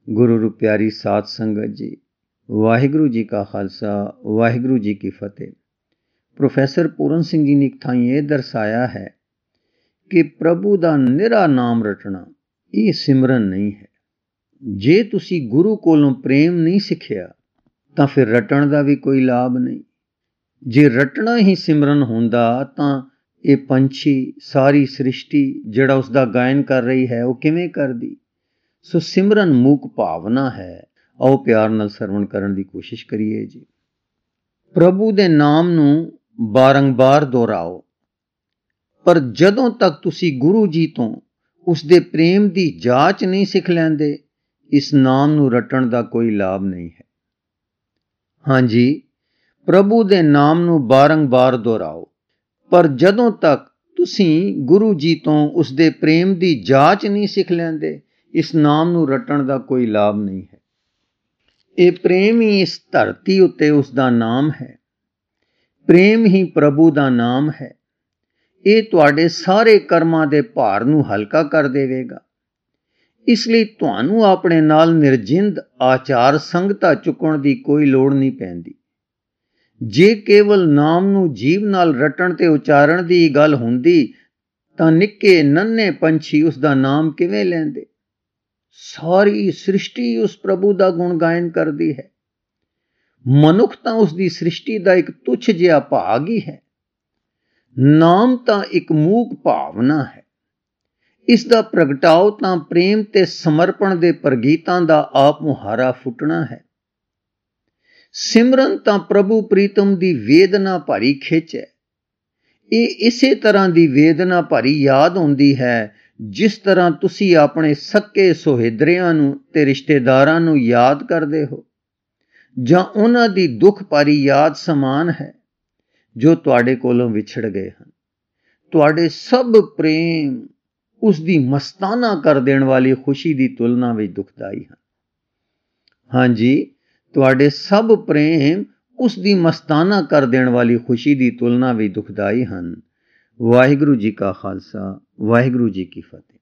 गुरु रू प्यारी साध संगत जी, वाहिगुरु जी का खालसा वाहिगुरु जी की फतेह। प्रोफैसर पूरन सिंह जी ने एक थां ये दर्शाया है कि प्रभु का निरा नाम रटना ये सिमरन नहीं है। जे तुसी गुरु कोलों प्रेम नहीं सिखिया तां फिर रटण का भी कोई लाभ नहीं। जे रटना ही सिमरन होंदा तां ये पंछी सारी सृष्टि जिहड़ा उसका गायन कर रही है वह किवें करदी। सो सिमरन मूक भावना है। आओ प्यार नाल सरवण करन दी कोशिश करिए जी। प्रभु दे नाम नूं बारंबार दोहराओ, पर जदों तक तुसी गुरु जी तो उसदे प्रेम दी जाच नहीं सिख लैंदे, इस नाम नूं रटण दा कोई लाभ नहीं है। हाँ जी, प्रभु दे नाम नूं बारंबार दोहराओ, पर जदों तक तुसी गुरु जी तो उसदे प्रेम दी जाच नहीं सिख लैंदे, इस नाम नूं रटण दा कोई लाभ नहीं है। ये प्रेम ही इस धरती उत्ते उसदा नाम है। प्रेम ही प्रभु दा नाम है। ये तुहाडे सारे कर्मां दे भार नूं हल्का कर देवेगा। इसलिए तुहानूं अपने नाल निर्जिंद आचार संगता चुकण दी कोई लोड़ नहीं पैंदी। जे केवल नाम नूं जीव नाल रटण ते उचारण दी गल हुंदी तां निक्के नन्हे पंछी उसदा नाम किवें लैंदे। सारी सृष्टि उस प्रभु का गुण गायन करती है। मनुख तां उसकी सृष्टि का एक तुच्छ जिहा भाग ही है। नाम तां एक मूक भावना है। इसका प्रगटाव तां प्रेम ते समर्पण दे प्रगीतां दा आप मुहारा फुटना है। सिमरन तां प्रभु प्रीतम दी वेदना भरी खिच है। ये इसे तरह दी वेदना भरी याद होंदी है जिस तरह तुसी अपने सक्के सोहिदरियां नूं ते रिश्तेदारां नूं याद करदे हो, जां उन्हां दी दुख भरी याद समान है जो तुहाडे कोलों विछड़ गए हैं। तुहाडे सब प्रेम उसदी मस्ताना कर देण वाली खुशी दी तुलना विच दुखदाई हैं। हाँ जी, तुहाडे सब प्रेम उसदी मस्ताना कर देण वाली खुशी दी तुलना विच दुखदाई हैं। वाहिगुरु जी का खालसा वाहिगुरु जी की फतेह।